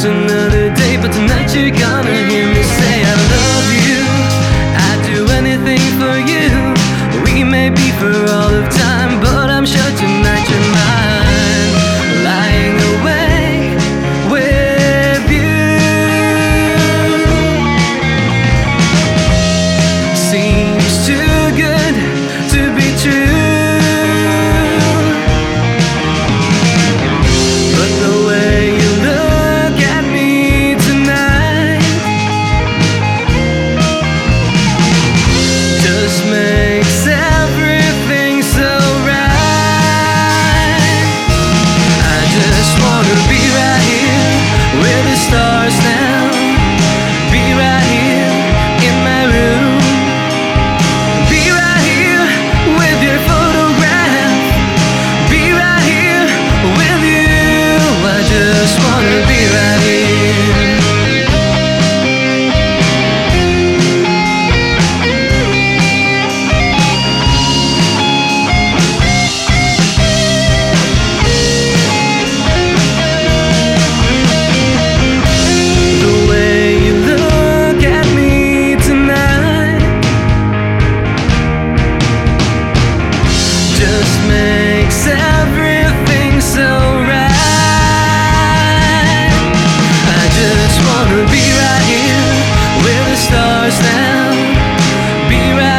just another day, but tonight you're gonna hear me say I love you. I'd do anything for you. We may be for all of time, but I'm sure tonight you're mine. Lying awake with you seems too good to be true. Just makes everything so right. I just wanna be right here where the stars now. Be right